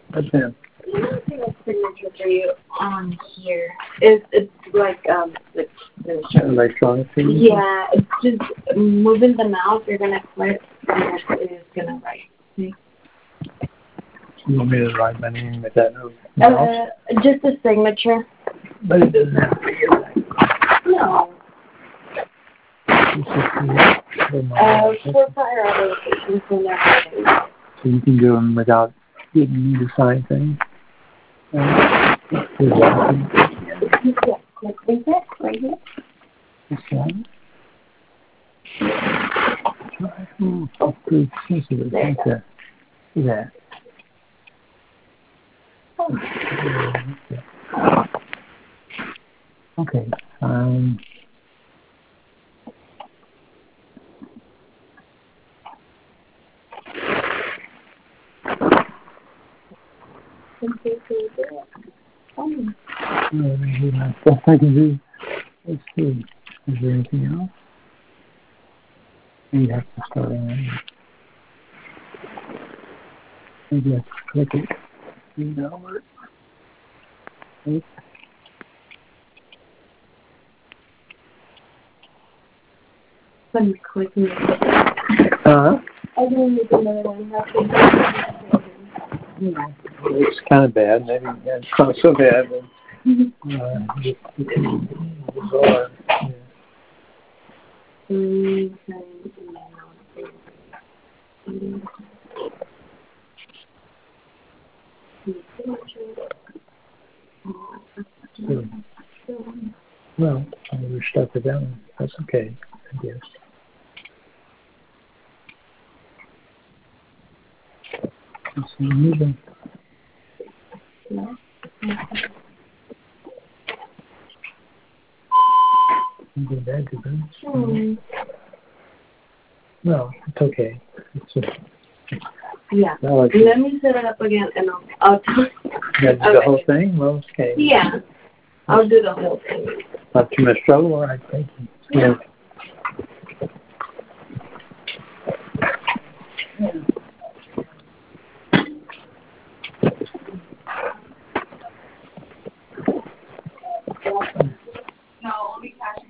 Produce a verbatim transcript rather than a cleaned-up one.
What's that? I don't think a signature for you on here. It's it's like um the the show. Electronic signature? Yeah, it's just moving the mouse. You're gonna click, and it's gonna write. See? You want me to write my name with that mouse? Uh, just a signature. But it doesn't have to be exact. No. Uh, for prior applications and everything. So you can do them without getting me to sign things. Uh, Yeah, click this it right here. This one. Hmm, oh, pretty sensitive. There you Like go. that. See that? Oh. Okay. Um. Oh. That's best I can do. Let's see. Is there anything else? Maybe have to start on. Maybe I have to click it. See, that'll work. Oops. When you click it. Uh-huh. I didn't make another one. Yeah. It's kind of bad. Maybe it's not so bad. But, uh, just, bizarre. Yeah. So, well, I never stuck with that one. That's okay, I guess. Let's see, moving. Go back to them. Hmm. No, it's okay. It's just, Yeah. like Let me set it up again and I'll, I'll tell you. You okay. The whole thing? Well, okay. Yeah. I'll do the whole thing. Not too much trouble? All right, thank you. Yeah. Yeah. No, let me catch